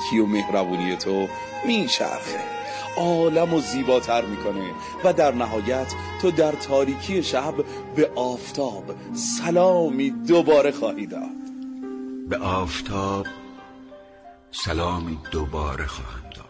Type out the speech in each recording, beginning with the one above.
نیکی و مهربونی تو میچرخه، عالم و زیباتر میکنه و در نهایت تو در تاریکی شب به آفتاب سلامی دوباره خواهی داد. به آفتاب سلامی دوباره خواهم داد،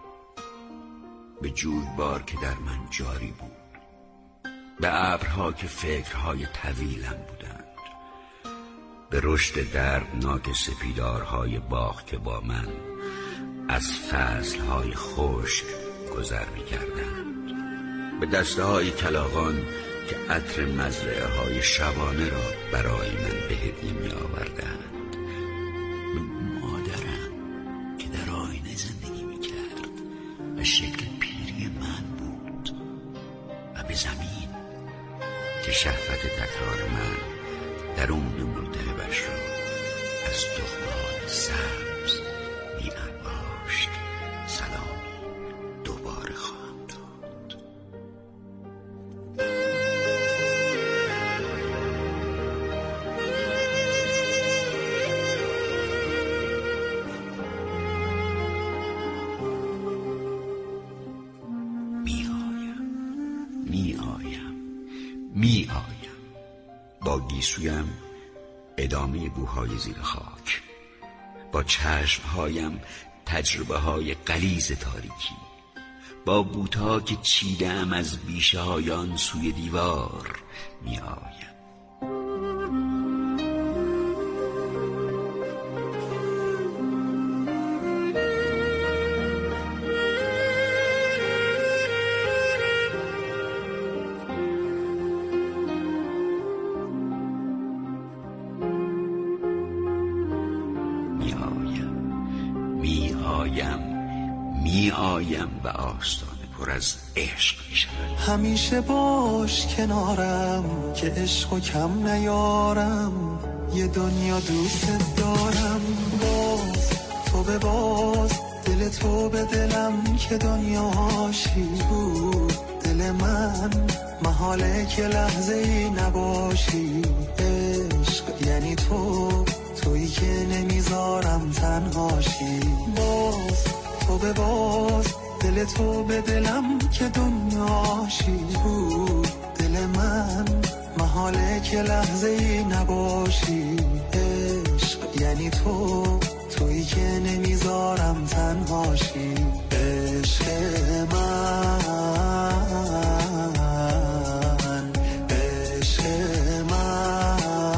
به جویبار که در من جاری بود، به ابرها که فکرهای طویلم بودند، به رشد دردناک سپیدارهای باغ که با من از فصلهای خشک گذر می‌کردند، به دسته های کلاغان که عطر مزرعه های شبانه را برای من به هدیه می‌آوردند، به مادرم که در آینه زندگی می‌کرد و شکل پیری من بود، و به زمین که شهوت تکرار من درون ملتهبش را از تخم‌های سبز می‌انباشت، سلامی دوباره خواهم داد. می‌آیم با گیسویم ادامه بوهای زیر خاک، با چشمهایم تجربه های غلیظ تاریکی، با بوتا که چیدم از بیشه های آن سوی دیوار می‌آیم. می‌آیم و آستانه پر از عشق می‌شود. همیشه باش کنارم که عشقو کم نیارم، یه دنیا دوست دارم، باز تو به باز دل تو به دلم که دنیاشی بود دل من، محاله که لحظه ای نباشی. عشق یعنی تویی که نمیذارم تنهاشی، باز تو به باز دل تو به دلم که دنیاشی بود دل من، محاله که لحظه ای نباشی. عشق یعنی تویی که نمیذارم تنهاشی. عشق من، عشق من.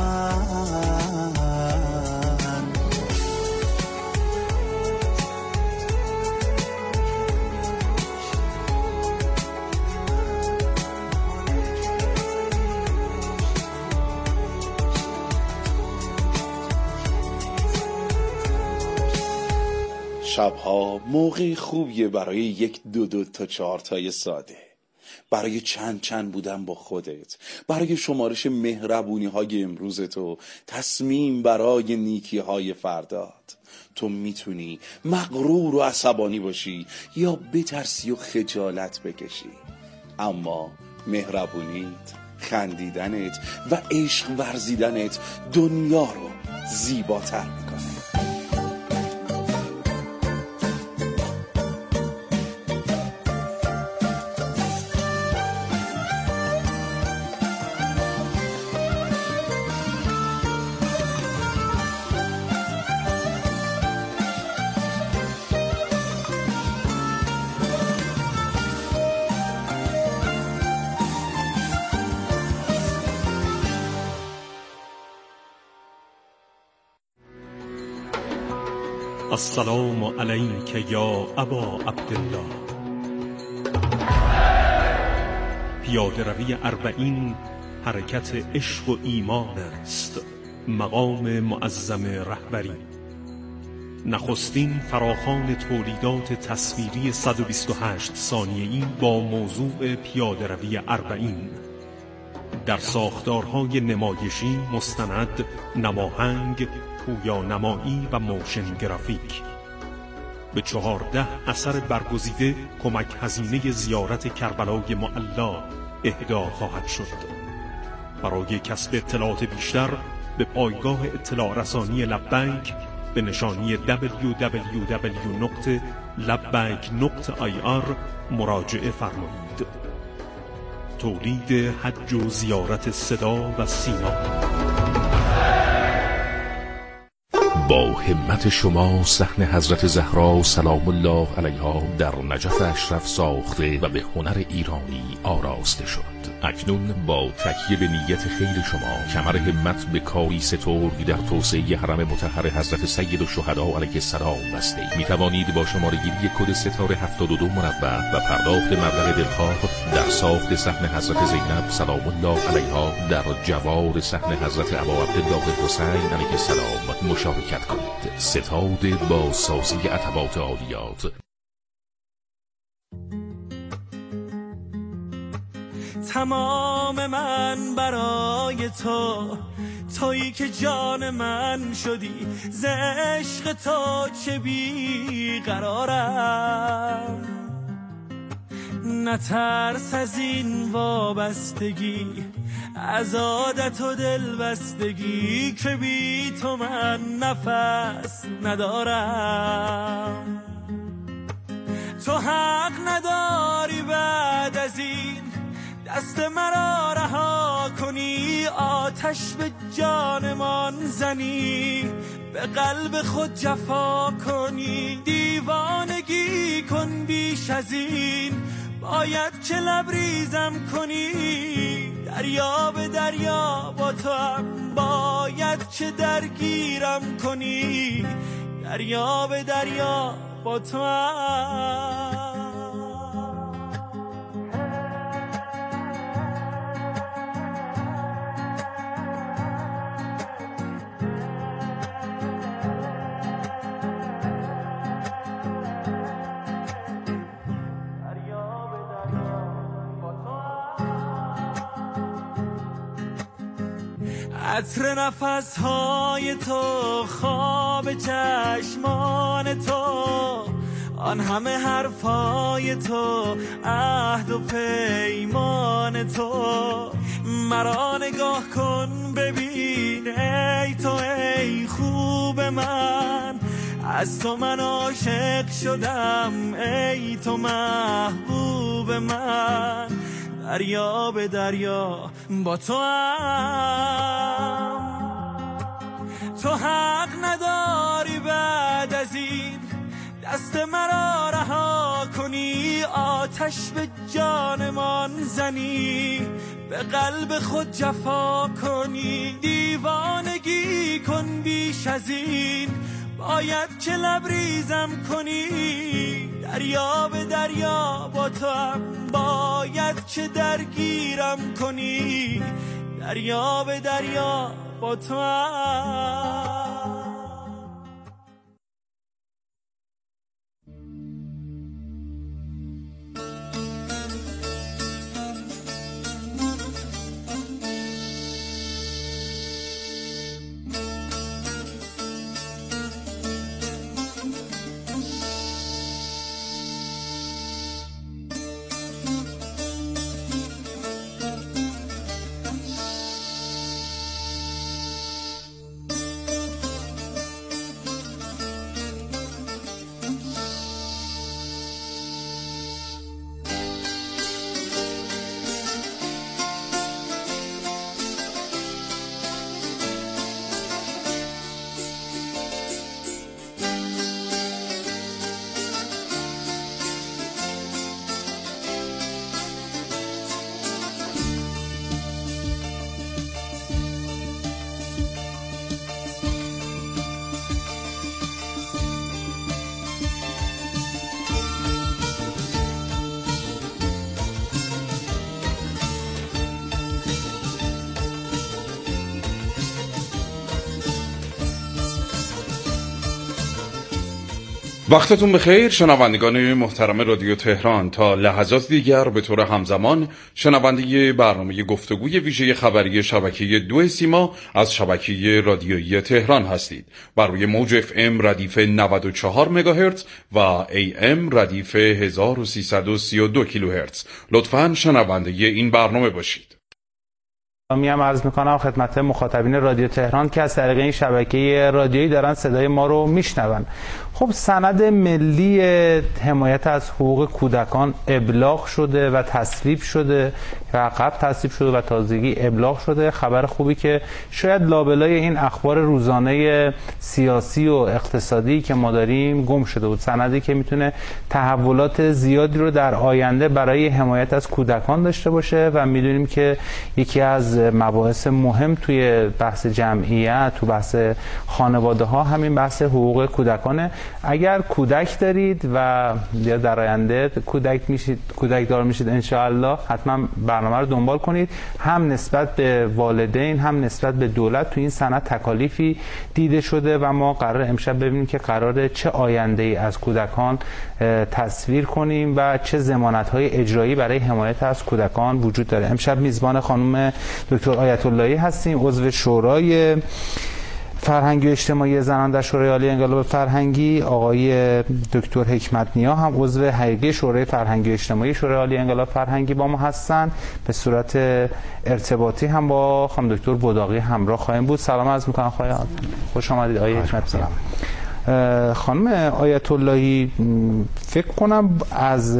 شبها موقعی خوبیه برای یک دو تا 4 تای ساده، برای چند بودن با خودت، برای شمارش مهربونی های امروز تو، تصمیم برای نیکی های فردات. تو میتونی مغرور و عصبانی باشی یا بترسی و خجالت بکشی، اما مهربونیت، خندیدنت و عشق ورزیدنت دنیا رو زیباتر میکنه. السلام علیک یا ابا عبدالله. پیاده روی 40 حرکت عشق و ایمان است، مقام معظم رهبری. نخستین فراخوان تولیدات تصویری 128 ثانیه‌ای با موضوع پیاده روی 40 در ساختارهای نمایشی، مستند، نماهنگ، پویانمایی و موشن گرافیک. به 14 اثر برگزیده کمک هزینه زیارت کربلای معلا اهدا خواهد شد. برای کسب اطلاعات بیشتر به پایگاه اطلاع رسانی لبیک به نشانی www.labbaik.ir مراجعه فرمایید. تولید حج و زیارت صدا و سیما. با همت شما صحن حضرت زهرا سلام الله علیها در نجف اشرف ساخته و به هنر ایرانی آراسته شد. اکنون با تکیه به نیت خیر شما کمر همت به کاری سترگ در توسعه حرم مطهر حضرت سید الشهدا علیه السلام بسته می توانید با شماره‌گیری کد ستاره 72 مربع و پرداخت مبلغ دلخواه در ساخت صحن حضرت زینب سلام الله علیها در جوار صحن حضرت ابا عبدالله حسین علیه السلام مشارکت کنید. ستاد با سازی عتبات عالیات. تمام من برای تو، تویی که جان من شدی، ز عشق تو چه بی قرارم. نترس از این وابستگی، از عادت و دلبستگی، که بی تو من نفس ندارم. تو حق نداری بعد از این دست مرا رها کنی، آتش به جانمان زنی، به قلب خود جفا کنی. دیوانگی کن بیش از این، باید که لبریزم کنی. دریا به دریا با تو هم باید که درگیرم کنی. دریا به دریا با تو هم. عطر نفسهای تو، خواب چشمان تو، آن همه حرفای تو، عهد و پیمان تو. مرا نگاه کن ببین ای تو، ای خوب من، از تو من عاشق شدم، ای تو محبوب من. دریا به دریا با تو هم. تو حق نداری بعد از این دست مرا رها کنی، آتش به جانمان زنی، به قلب خود جفا کنی. دیوانگی کن بیش از این، باید که لبریزم کنی. دریا به دریا با تو هم باید که درگیرم کنی. دریا به دریا با تو هم. وقتتون بخیر شنوندگان محترم رادیو تهران. تا لحظات دیگر به طور همزمان شنونده برنامه گفتگوی ویژه خبری شبکه 2 سیما از شبکه رادیویی تهران هستید. بر روی موج FM ردیف 94 مگاهرتز و AM ردیف 1332 کیلوهرتز. لطفاً شنونده این برنامه باشید. میام عرض میکنم خدمت مخاطبین رادیو تهران که از طریق این شبکه رادیویی دارن صدای ما رو میشنون. خب سند ملی حمایت از حقوق کودکان ابلاغ شده و تصویب شده و عقب تصویب شده و تازگی ابلاغ شده. خبر خوبی که شاید لابلای این اخبار روزانه سیاسی و اقتصادی که ما داریم گم شده بود. سندی که میتونه تحولات زیادی رو در آینده برای حمایت از کودکان داشته باشه و میدونیم که یکی از مباحث مهم توی بحث جمعیت، تو بحث خانواده ها همین بحث حقوق کودکانه. اگر کودک دارید و یا در آینده کودک دار میشید انشاءالله، حتما برنامه رو دنبال کنید. هم نسبت به والدین هم نسبت به دولت تو این سند تکالیفی دیده شده و ما قرار امشب ببینیم که قراره چه آینده‌ای از کودکان تصویر کنیم و چه ضمانت‌های اجرایی برای حمایت از کودکان وجود داره. امشب میزبان خانم دکتر آیت اللهی هستیم، عضو شورای فرهنگی و اجتماعی زنان در شورای عالی انقلاب فرهنگی. آقای دکتر حکمت نیا هم عضو هیئه شورای فرهنگی و اجتماعی شورای عالی انقلاب فرهنگی با ما هستن. به صورت ارتباطی هم با خانم دکتر بداقی همراه خواهیم بود. سلام عرض می‌کنم خواهی خوش آمدید آقای حکمت نیا. خانم آیت اللهی، فکر کنم از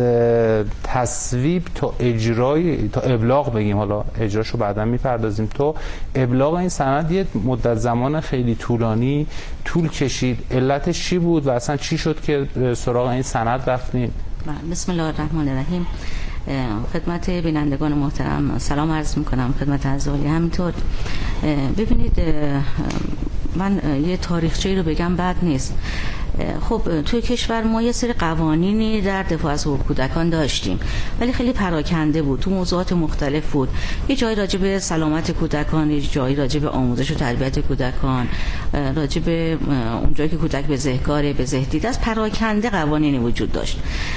تصویب تا اجرای تا ابلاغ بگیم، حالا اجراشو بعدا میپردازیم، تو ابلاغ این سند یه مدت زمان خیلی طولانی طول کشید. علتش چی بود و اصلا چی شد که سراغ این سند رفتین؟ بسم الله الرحمن الرحیم. خدمت بینندگان محترم سلام عرض میکنم، خدمت اعضای همینطور. ببینید من یه تاریخچه‌ای رو بگم بد نیست. خب توی کشور ما یه سری قوانینی در دفاع از حقوق کودکان داشتیم ولی خیلی پراکنده بود، تو موضوعات مختلف بود. یه جایی راجع به سلامت کودکان، یه جایی راجع به آموزش و تربیت کودکان، راجع به اون جایی که کودک بزهکاره، بزهدید است، پراکنده قوانینی وجود داشت.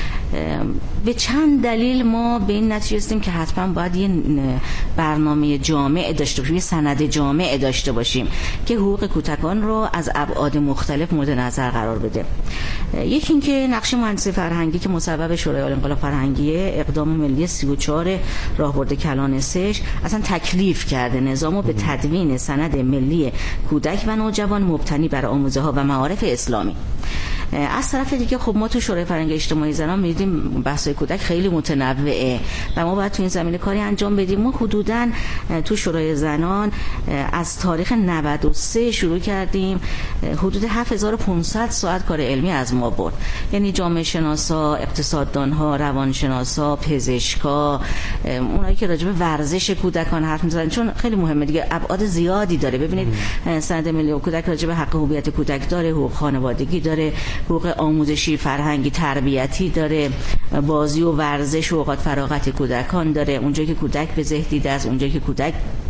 به چند دلیل ما به این نتیجه رسیدیم که حتما باید یه برنامه جامع داشته باشیم، یه سند جامع داشته باشیم که حقوق کودکان رو از ابعاد مختلف مورد نظر قرار بده. یکی این که نقش مهندسی فرهنگی که مصوب شورای عالی انقلاب فرهنگی اقدام ملی 34 راهبرد کلان 3 اصلا تکلیف کرده نظامو به تدوین سند ملی کودک و نوجوان مبتنی بر آموزه‌ها و معارف اسلامی. از طرف دیگه خب ما تو شورای فرهنگی اجتماعی زنان می‌دیدیم بحث‌های کودک خیلی متنوعه و ما باید تو این زمینه کاری انجام بدیم. ما حدوداً تو شورای زنان از تاریخ 93 شروع کردیم، حدود 7500 ساعت کار علمی از ما برد. یعنی جامعه شناسا، اقتصاددان‌ها، روانشناسا، پزشکا، اونایی که راجع به ورزش کودکان حرف می‌زنن، چون خیلی مهمه دیگه، ابعاد زیادی داره. ببینید سند ملی کودک راجع به حق هویت کودک داره، حقوق خانوادگی داره، حقوق آموزشی، فرهنگی، تربیتی داره، بازی و ورزش و اوقات فراغت کودکان داره، اونجایی که کودک بزهدیده است، اونجایی که کودک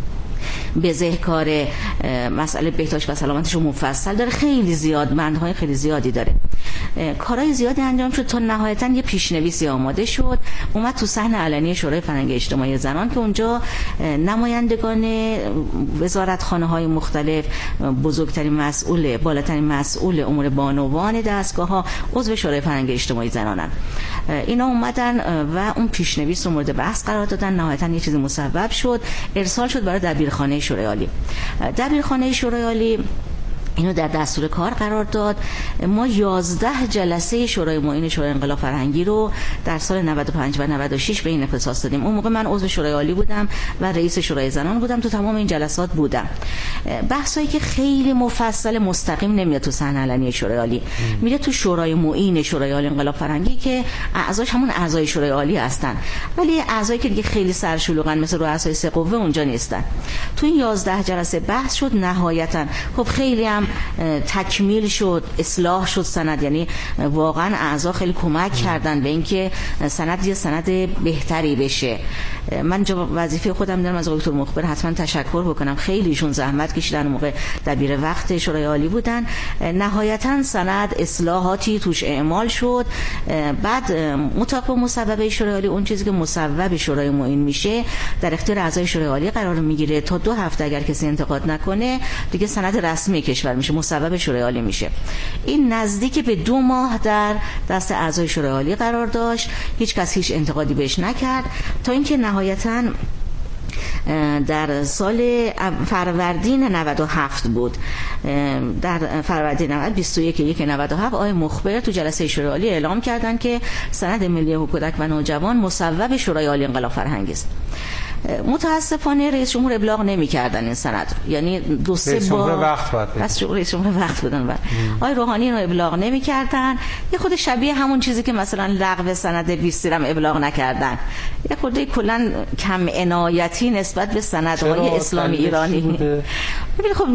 بزهکار، مسئله بهداشت و سلامتش رو مفصل داره. خیلی زیاد بندهای خیلی زیادی داره. کارهای زیادی انجام شد تا نهایتاً یه پیشنویسی آماده شد، اومد تو صحن علنی شورای فرهنگی اجتماعی زنان که اونجا نمایندگان وزارتخانه‌های مختلف، بزرگترین مسئول، بالاترین مسئول امور بانوان دستگاه‌ها عضو شورای فرهنگی اجتماعی زنانن. اینا اومدن و اون پیشنویس رو مورد بحث قرار دادن. نهایتاً یه چیزی مصوب شد، ارسال شد برای دبیرخانه شورای عالی. دبیرخانه شورای عالی اینو در دستور کار قرار داد. ما 11 جلسه شورای معین شورای انقلاب فرهنگی رو در سال 95 و 96 به این اختصاص دادیم. اون موقع من عضو شورای عالی بودم و رئیس شورای زنان بودم، تو تمام این جلسات بودم. بحثایی که خیلی مفصل مستقیم نمیاد تو صحنه علنی شورای عالی، میره تو شورای معین شورای عالی انقلاب فرهنگی که اعضاش همون اعضای شورای عالی هستن، ولی اعضایی که دیگه خیلی سرشلوغن مثل رؤسای سه قوه اونجا نیستن. تو این 11 جلسه بحث شد. نهایتا خب خیلی هم تکمیل شد، اصلاح شد سند. یعنی واقعا اعضا خیلی کمک کردن به اینکه سند یه سند بهتری بشه. من وظیفه خودم دارم از دکتر مخبر حتما تشکر بکنم، خیلی ایشون زحمت کشیدن، موقع دبیر وقت شورای عالی بودن. نهایتا سند اصلاحاتی توش اعمال شد. بعد مطابق مصوبه شورای عالی اون چیزی که مصوب شورای معین میشه در اختیار اعضای شورای عالی قرار میگیره. تا 2 هفته اگر کسی انتقاد نکنه دیگه سند رسمی کشور میشه، مصوب شورای عالی میشه. این نزدیک به 2 ماه در دست اعضای شورای عالی قرار داشت. هیچ کس هیچ انتقادی بهش نکرد تا اینکه نهایتاً در سال فروردین 97 بود. در فروردین 21/1/97 آقای مخبر تو جلسه شورای عالی اعلام کردن که سند ملی حقوق کودک و نوجوان مصوب شورای عالی انقلاب فرهنگی است. متاسفانه رئیس جمهور ابلاغ نمی‌کردن این سند، یعنی 2-3 بار رئیس جمهور وقت بودن و آقای روحانی رو ابلاغ نمی‌کردن. یه خود شبیه همون چیزی که مثلا لغو سند 20 هم ابلاغ نکردن، یه خود کلا کم عنایتی نسبت به سندهای اسلامی ایرانی. ببین خب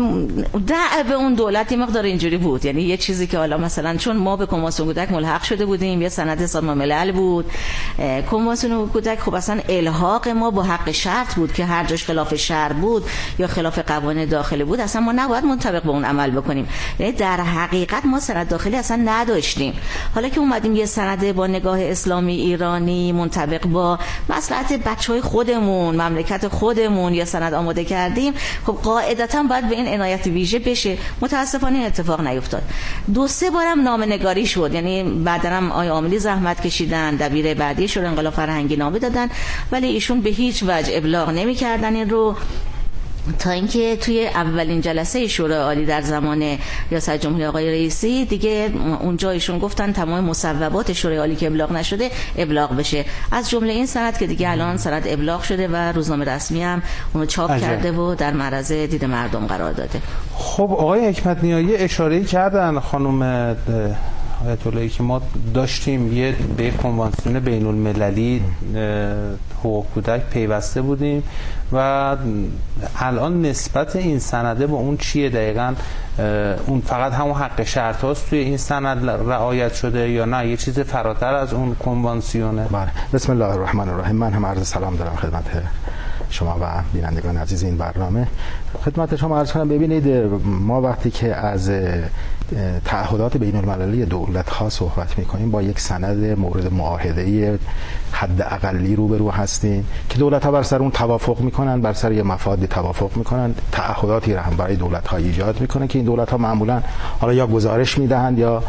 به اون دولت یه مقدار اینجوری بود، یعنی یه چیزی که حالا مثلا چون ما به کنوانسیون کودک ملحق شده بودیم، یه سند سازمان ملل بود، کنوانسیون کودک خب اصلا الحاق ما با حق شرط بود که هر جاش خلاف شرع بود یا خلاف قوانین داخلی بود اصلا ما نباید منطبق به اون عمل بکنیم. یعنی در حقیقت ما سند داخلی اصلا نداشتیم. حالا که اومدیم یه سند با نگاه اسلامی ایرانی منطبق با مصلحت بچهای خودمون، مملکت خودمون یه سند آماده کردیم، خب قاعدتاً باید به این عنایت ویژه بشه. متاسفانه این اتفاق نیفتاد. 2-3 بارم نامه‌نگاری شد، یعنی بعداً هم آقای عاملی زحمت کشیدن، دبیر بعدی شورای انقلاب فرهنگی نامه دادن، ولی ایشون به هیچ وجه ابلاغ نمی‌کردن این رو، تا اینکه توی اولین جلسه شورای عالی در زمان ریاست جمهوری آقای رئیسی دیگه اونجا ایشون گفتن تمام مصوبات شورای عالی که ابلاغ نشده ابلاغ بشه، از جمله این سند که دیگه الان سند ابلاغ شده و روزنامه رسمی هم اونو چاپ کرده و در معرض دید مردم قرار داده. خب آقای حکمت نیایی اشاره کردن خانم آیت اللهی که ما داشتیم یه به کنوانسیون بین المللی حقوق کودک پیوسته بودیم و الان نسبت این سنده با اون چیه دقیقاً؟ اون فقط همون حق شرط هاست توی این سند رعایت شده یا نه یه چیز فراتر از اون کنوانسیونه؟ بله. بسم الله الرحمن الرحیم. من هم عرض سلام دارم خدمت شما و بینندگان عزیز این برنامه. خدمت شما عرض کنم ببینید ما وقتی که از تعهدات بین المللی دولت ها صحبت میکنیم با یک سند مورد معاهده حد اقلی روبرو هستیم که دولت ها بر سر اون توافق میکنن، بر سر یه مفادی توافق میکنن، تعهداتی را هم برای دولت ها ایجاد میکنه که این دولت ها معمولا حالا یا گزارش میدهند یا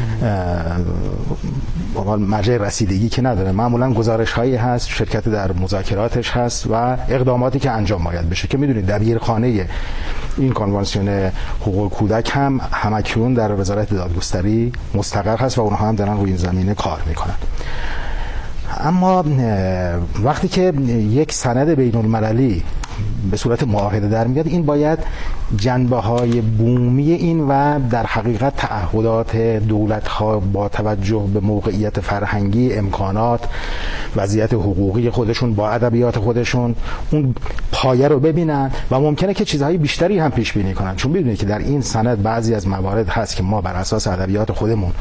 مرجع رسیدگی که نداره، معمولا گزارش هایی هست، شرکت در مذاکراتش هست و اقداماتی که انجام باید بشه که میدونید دبیرخانه این کنوانسیون حقوق کودک هم همکنون در وزارت دادگستری مستقر هست و اونها هم دارن روی این زمینه کار میکنن. اما وقتی که یک سند بین المللی به صورت معاهده در میاد این باید جنبه های بومی این و در حقیقت تعهدات دولت ها با توجه به موقعیت فرهنگی، امکانات، وضعیت حقوقی خودشون با ادبیات خودشون اون پایه رو ببینن و ممکنه که چیزهای بیشتری هم پیش بینی کنن، چون میدونید که در این سند بعضی از موارد هست که ما بر اساس ادبیات خودمون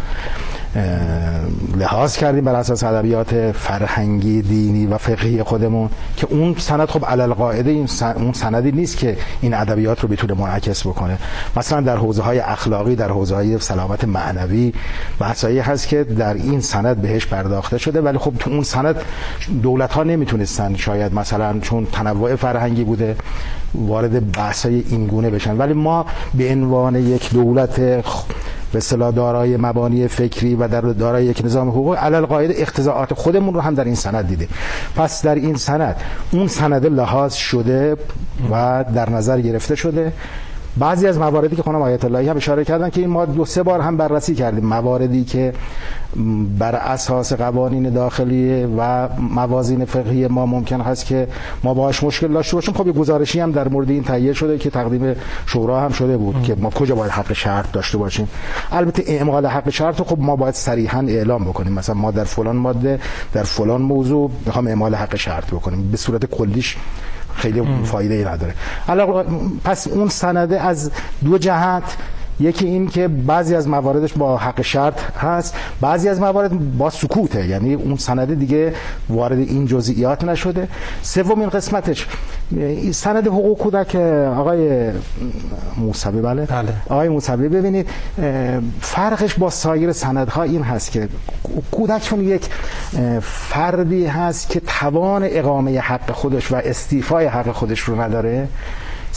لحاظ کردیم، بر اساس ادبیات فرهنگی، دینی و فقهی خودمون که اون سند خب علل قاعده اون سندی نیست که این ادبیات رو بتونه منعکس بکنه. مثلا در حوزه‌های اخلاقی، در حوزه‌های سلامت معنوی بحثایی هست که در این سند بهش پرداخته شده، ولی خب تو اون سند دولت‌ها نمیتونستن شاید مثلا چون تنوع فرهنگی بوده وارد بحث‌های این گونه بشن، ولی ما به عنوان یک دولت به اصطلاح دارای مبانی فکری و در دارای یک نظام حقوقی علل قاعده اقتضاعات خودمون رو هم در این سند دیدیم. پس در این سند اون سند لحاظ شده و در نظر گرفته شده. بعضی از مواردی که خانم آیت اللهی هم اشاره کردن که این ما 2-3 بار هم بررسی کردیم، مواردی که بر اساس قوانین داخلی و موازین فقهی ما ممکن هست که ما باهاش مشکل داشته باشیم. خب یه گزارشی هم در مورد این تهیه شده که تقدیم شورا هم شده بود که ما کجا باید حق شرط داشته باشیم. البته اعمال حق شرط خب ما باید صریحا اعلام بکنیم، مثلا ما در فلان ماده در فلان موضوع میخوام اعمال حق شرط بکنیم، به صورت کلیش خیلی فایده ای نداره. پس اون سنده از 2 جهت، یکی این که بعضی از مواردش با حق شرط هست، بعضی از موارد با سکوته، یعنی اون سنده دیگه وارد این جزئیات نشده. سومین قسمتش سند حقوق کودک آقای موسوی، بله آقای موسوی، ببینید فرقش با سایر سندها این هست که کودک چون یک فردی هست که توان اقامه حق خودش و استیفای حق خودش رو نداره،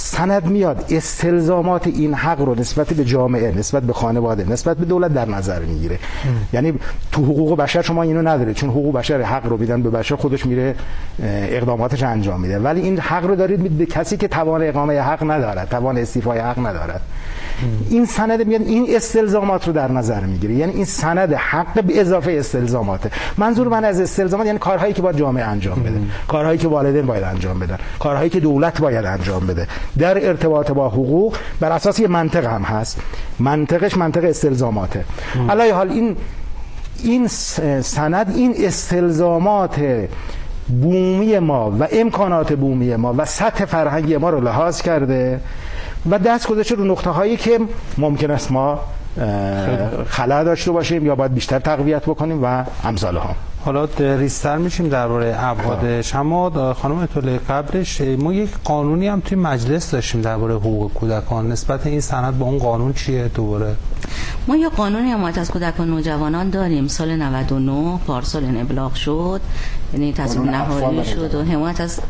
سند میاد استلزامات این حق رو نسبت به جامعه، نسبت به خانواده، نسبت به دولت در نظر میگیره. یعنی تو حقوق بشر شما اینو ندارید، چون حقوق بشر حق رو میدن به بشر، خودش میره اقداماتش انجام میده، ولی این حق رو دارید به کسی که توان اقامه حق ندارد، توان استیفای حق ندارد. این سند میاد این استلزامات رو در نظر میگیره، یعنی این سند حق به اضافه استلزاماته. منظور من از استلزامات یعنی کارهایی که باید جامعه انجام بده، کارهایی که والدین باید انجام بدن، کارهایی که دولت باید انجام بده در ارتباط با حقوق. بر اساس یه منطق هم هست، منطقش منطق استلزاماته. علی حال این سند این استلزامات بومی ما و امکانات بومی ما و سطح فرهنگی ما رو لحاظ کرده و دست گذاشته رو نقطه هایی که ممکن است ما خلأ داشته باشیم یا باید بیشتر تقویت بکنیم و امثال ها. حالا ریستر میشیم درباره ابعادش، اما خانم اطلاع قبلش ما یک قانونی هم توی مجلس داشتیم درباره حقوق کودکان. نسبت این سند با اون قانون چیه؟ دوباره ما یه قانون حمایت از کودکان و نوجوانان داریم، سال 99 پارسال ابلاغ شد، یعنی تصویب نهایی شد و حمایت از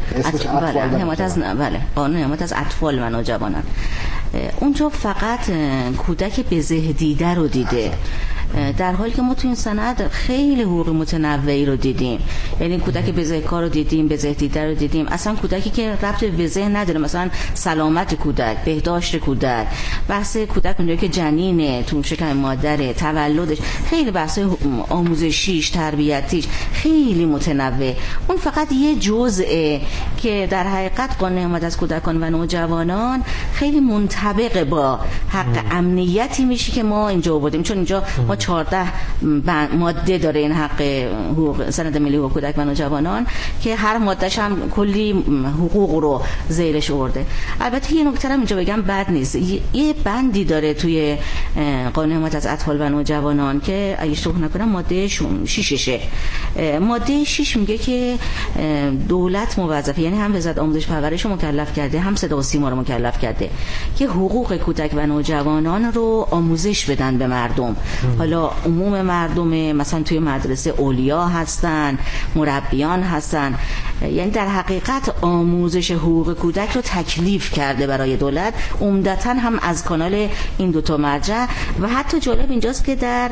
قانون حمایت از اطفال و نوجوانان. اونجا فقط کودک بزه دیده رو دیده، در حالی که ما تو این سند خیلی حقوق متنوعی رو دیدیم. یعنی کودک بزهکار رو دیدیم، بزه دیده رو دیدیم، اصلا کودکی که ربط به بزه نداره، مثلا سلامت کودک، بهداشت کودک، بحث کودک اونجایی که جنینه، تو شکم مادره، تولدش، خیلی بحث آموزشیش، تربیتیش خیلی متنوع. اون فقط یه جزئه که در حقیقت قانون حمایت از کودکان و نوجوانان خیلی منطبق با حق امنیتی میشه که ما اینجا آوردیم، چون اینجا ما 14 ماده داره این حق حقوق سند ملی حقوق کودک و نوجوانان که هر مادهش هم کلی حقوق رو زیرش آورده. البته یه نکته هم اینجا بگم بد نیست، یه بندی داره توی قانون حمایت از اطفال و نوجوانان که اگه اشتباه نکنم ماده 6شه. ماده 6 میگه که دولت موظفه، یعنی هم وزارت آموزش پرورش رو مکلف کرده، هم صدا و سیما رو مکلف کرده که حقوق کودک و نوجوانان رو آموزش بدن به مردم. حالا عموم مردم، مثلا توی مدرسه اولیا هستن، مربیان هستن، یعنی در حقیقت آموزش حقوق کودک رو تکلیف کرده برای دولت، عمدتاً هم از کانال این دوتا مرجع. و حتی جالب اینجاست که در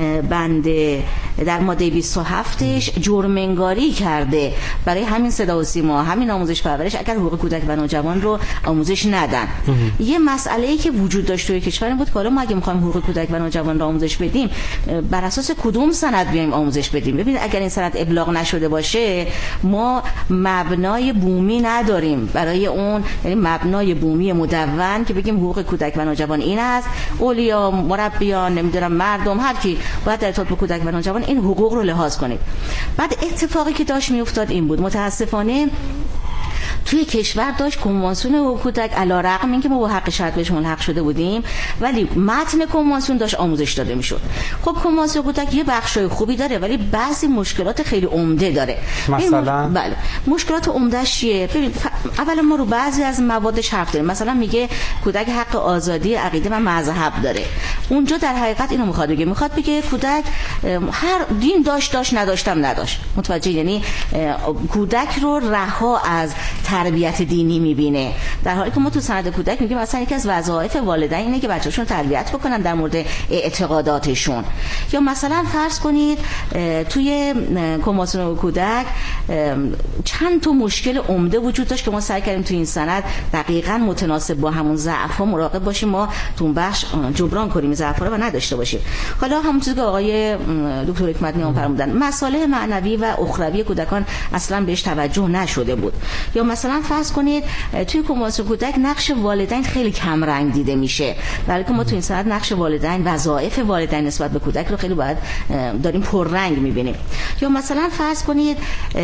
ماده 27ش جرم‌انگاری کرده برای همین صدا و سیما، همین آموزش پرورش، اگر حقوق کودک و نوجوان رو آموزش ندن. یه مسئله‌ای که وجود داشت توی کشور بود که حالا ما اگه می‌خوایم حقوق کودک و نوجوان رو آموزش بدیم، بر اساس کدوم سند بیایم آموزش بدیم؟ ببینید اگر این سند ابلاغ نشده باشه، ما مبنای بومی نداریم برای اون، یعنی مبنای بومی مدون که بگیم حقوق کودک و نوجوان این است، اولیا، مربیان، نمیدونم مردم، هر کی باید در ارتباط با کودک و نوجوان این حقوق رو لحاظ کنید. بعد اتفاقی که داشت میافتاد این بود، متاسفانه توی کشور داشت کنوانسیون حقوق کودک علیرغم اینکه ما با حق شرط بهش ملحق شده بودیم، ولی متن کنوانسیون داشت آموزش داده میشد. خب کنوانسیون کودک یه بخشای خوبی داره ولی بعضی مشکلات خیلی عمده داره. مثلا بله، مشکلات عمده‌اش چیه؟ ببین اولا ما رو بعضی از موادش حرف داریم. مثلا میگه کودک حق آزادی عقیده و مذهب داره. اونجا در حقیقت اینو میخواد بگه کودک هر دین داشت نداشتم نداشت. متوجه؟ یعنی کودک رو رها از تربیت دینی میبینه، در حالی که ما تو سند کودک میگیم مثلا یکی از وظایف والدین اینه که بچه‌شون تربیت بکنن در مورد اعتقاداتشون. یا مثلا فرض کنید توی کنوانسیون کودک چند تا مشکل عمده وجود داشت که ما سعی کردیم توی این سند دقیقاً متناسب با همون ضعف‌ها مراقب باشیم، ما تو بخش جبران کنیم ضعف‌ها رو و نداشته باشیم. حالا همون چیزی که آقای دکتر حکمت نیام فرمودن، مسائل معنوی و اخروی کودکان اصلا بهش توجه نشده بود. یا مثلا فرض کنید توی کنوانسیون کودک نقش والدین خیلی کم رنگ دیده میشه، در حالی که ما توی این سند نقش والدین، وظایف والدین نسبت به کودک رو خیلی باید داریم پررنگ میبینیم. یا مثلا فرض کنید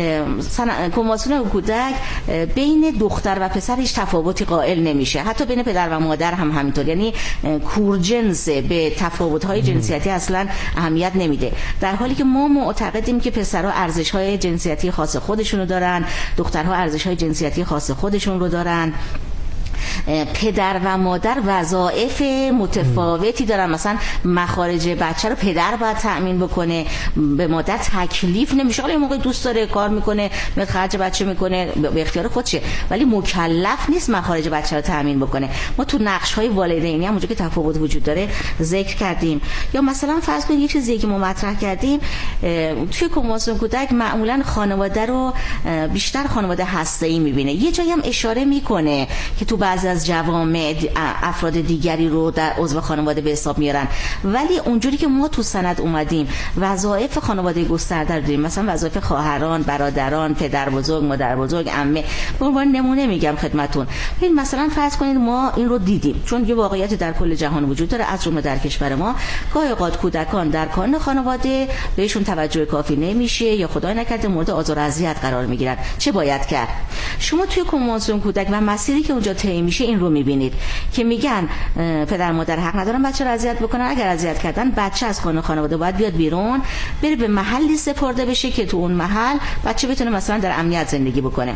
کنوانسیون کودک بین دختر و پسر هیچ تفاوتی قائل نمیشه، حتی بین پدر و مادر هم همینطور، یعنی کورجنس به تفاوت‌های جنسیتی اصلا اهمیت نمیده، در حالی که ما معتقدیم که پسرها ارزش‌های جنسیتی خاص خودشونو دارن، دخترها ارزش‌های جنسیتی خاص خودشون رو دارن. پدر و مادر وظایف متفاوتی دارن. مثلا مخارج بچه رو پدر باید تأمین بکنه، به مادر تکلیف نمیشه. حالا یه موقع دوست داره کار میکنه، میاد خرج بچه میکنه، به اختیار خودشه، ولی مکلف نیست مخارج بچه رو تأمین بکنه. ما تو نقش های والدینی هم اونجا که تفاوت وجود داره ذکر کردیم. یا مثلا فرض کنید یه چیزی که ما مطرح کردیم، توی کنوانسیون کودک معمولا خانواده رو بیشتر خانواده هسته‌ای میبینه. یه جایی هم اشاره میکنه که تو بعضی از جوامع افراد دیگری رو در عضو خانواده به حساب میارن، ولی اونجوری که ما تو سند اومدیم وظایف خانواده گسترده رو داریم، مثلا وظایف خواهران، برادران، پدر بزرگ، مادر بزرگ، عمه. به عنوان نمونه میگم خدمتتون، ببین مثلا فرض کنید ما این رو دیدیم، چون یه واقعیت در کل جهان وجود داره، از جمله در کشور ما گاهی اوقات کودکان در کانون خانواده بهشون توجه کافی نمیشه یا خدای نکرده مورد آزار و اذیت قرار میگیرن. چه باید کرد؟ شما توی کنوانسیون کودک و مسیری که اونجا طی میشه این رو میبینید که میگن پدر مادر حق ندارن بچه رو اذیت بکنن، اگر اذیت کردن بچه از کانون خانواده باید بیاد بیرون، بره به محلی سپرده بشه که تو اون محل بچه بتونه مثلا در امنیت زندگی بکنه.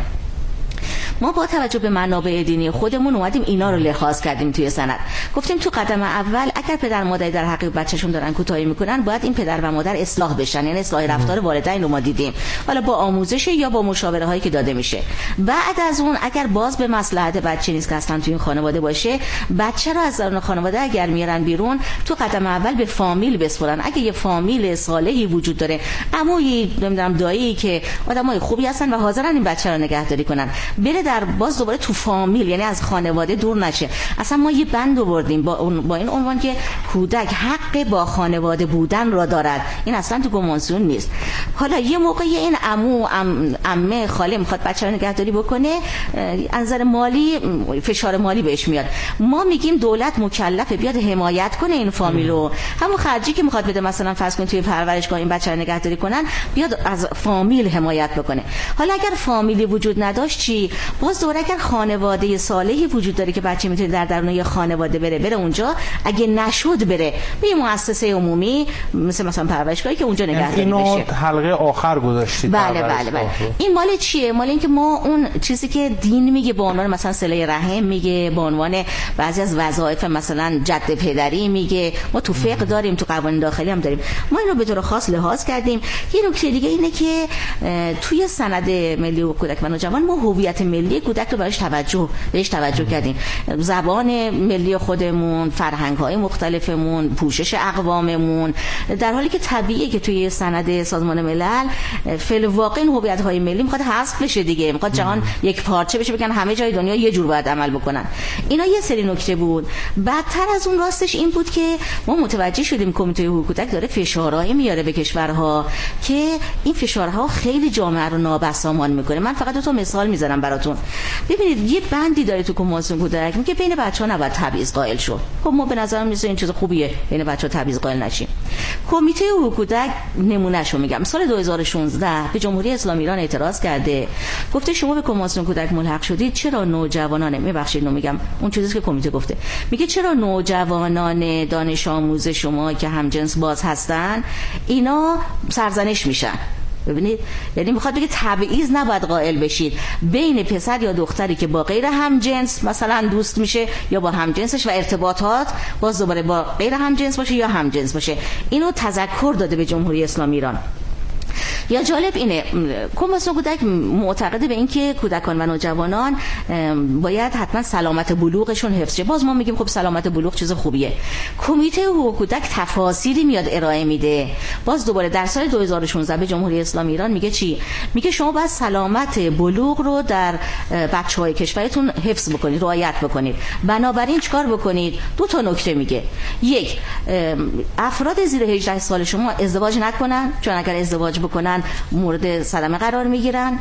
ما با توجه به منابع دینی خودمون اومدیم اینا رو لحاظ کردیم توی سند. گفتیم تو قدم اول اگر پدر مادر در حق بچه‌شون دارن کوتاهی میکنن، باید این پدر و مادر اصلاح بشن، یعنی اصلاح رفتار والدین رو ما دیدیم، حالا با آموزش یا با مشاوره هایی که داده میشه. بعد از اون اگر باز به مصلحت بچه نیست که اصلا توی این خانواده باشه، بچه رو از درون خانواده اگر میارن بیرون، تو قدم اول به فامیل بسپرن. اگه یه فامیل صالحی وجود داره، عمویی، نمیدونم دایی که آدمای خوبی هستن و حاضرن این بچه رو نگهداری کنن، بره در باز دوباره تو فامیل، یعنی از خانواده دور نشه. اصلا ما یه بند آوردیم با این عنوان که کودک حق با خانواده بودن را دارد. این اصلا تو کنوانسیون نیست. حالا یه موقع این عمو، عمه، خاله میخواد بچه رو نگهداری بکنه، از نظر مالی فشار مالی بهش میاد. ما میگیم دولت مکلفه بیاد حمایت کنه این فامیل رو، همون خرجی که میخواد بده، مثلا فرض کن توی پرورشگاه این بچه رو نگهداری کنن، بیاد از فامیل حمایت بکنه. حالا اگر فامیلی وجود نداشت چی؟ باز دوباره اگر خانواده صالحی وجود داره که بچه میتونه در درون یه خانواده بره اونجا، اگه نشد بره به مؤسسه عمومی مثلا پرورشگاهی که اونجا نگهداری بشه. اینو حلقه آخر گذاشتید. بله. این مال چیه؟ مال اینکه ما اون چیزی که دین میگه به عنوان مثلا صله رحم میگه، به عنوان بعضی از وظایف مثلا جد پدری میگه، ما تو فقه داریم، تو قوانین داخلی هم داریم. ما اینو به طور خاص لحاظ کردیم. یه نکته دیگه اینه که توی سند ملی حقوق کودک و نوجوان ما هویت ملی کودک رو بهش توجه کردیم. زبان ملی خودمون، فرهنگ‌های مختلفمون، پوشش اقواممون، در حالی که طبیعیه که توی سند سازمان ملل فی‌الواقع این هویت‌های ملی میخواد حذف بشه دیگه، میخواد جهان یک پارچه بشه، بگن همه جای دنیا یه جور باید عمل بکنن. اینا یه سری نکته بود. بدتر از اون راستش این بود که ما متوجه شدیم کمیته حقوق کودک داره فشارهایی میاره به کشورها که این فشارها خیلی جامعه رو نابسامان میکنه. من فقط 2 مثال میزنم براتون. ببینید یه بندی داره تو کنوانسیون کودک میگه بین بچه‌ها نباید تبعیض قائل شد. خب ما به نظرم میاد این چیز خوبیه، بین بچه‌ها تبعیض قائل نشیم. کمیته حقوق کودک نمونهشو میگم، سال 2016 به جمهوری اسلامی ایران اعتراض کرده، گفته شما به کنوانسیون کودک ملحق شدید، چرا نوجوانان، میبخشید میگم اون چیزی که کمیته گفته، میگه چرا نوجوانان دانش آموز شما که همجنس باز هستن اینا سرزنش میشن؟ ببینید، یعنی میخواد بگه تبعیض نباید قائل بشید بین پسر یا دختری که با غیر همجنس مثلا دوست میشه یا با همجنسش و ارتباطات باز دوباره با غیر همجنس باشه یا همجنس باشه. اینو تذکر داده به جمهوری اسلامی ایران. یا جالب اینه کنوانسیون کودک معتقده به این که کودکان و نوجوانان باید حتما سلامت بلوغشون حفظ شه. باز ما میگیم خب سلامت بلوغ چیز خوبیه. کمیته حقوق کودک تفاصیلی میاد ارائه میده. باز دوباره در سال 2016 به جمهوری اسلامی ایران میگه چی؟ میگه شما باید سلامت بلوغ رو در بچهای کشورتون حفظ بکنید، رعایت بکنید. بنابراین چیکار بکنید؟ 2 نکته میگه. 1، افراد زیر 18 سال شما ازدواج نکنن، چون اگر ازدواج بکنن مورد صدمه قرار میگیرن.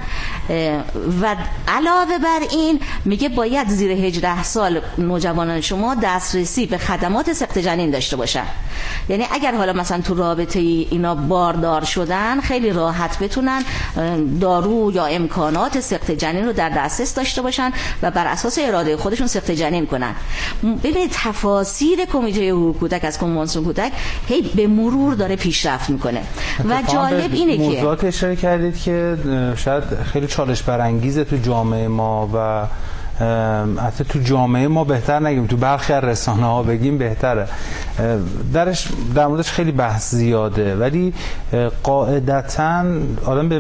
و علاوه بر این میگه باید زیر 18 سال نوجوانان شما دسترسی به خدمات سقط جنین داشته باشن. یعنی اگر حالا مثلا تو رابطه اینا باردار شدن، خیلی راحت بتونن دارو یا امکانات سقط جنین رو در دسترس داشته باشن و بر اساس اراده خودشون سقط جنین کنن. ببینید تفاصیل کمیته حقوق کودک از کنوانسیون کودک هی به مرور داره پیشرفت میکنه. و جالب اینه که موضوعات اشاره کردید که شاید خیلی چالش برانگیزه تو جامعه ما و حتی تو جامعه ما بهتر نگیم، تو برخی از رسانه ها بگیم بهتره. در موردش خیلی بحث زیاده، ولی قاعدتاً آدم به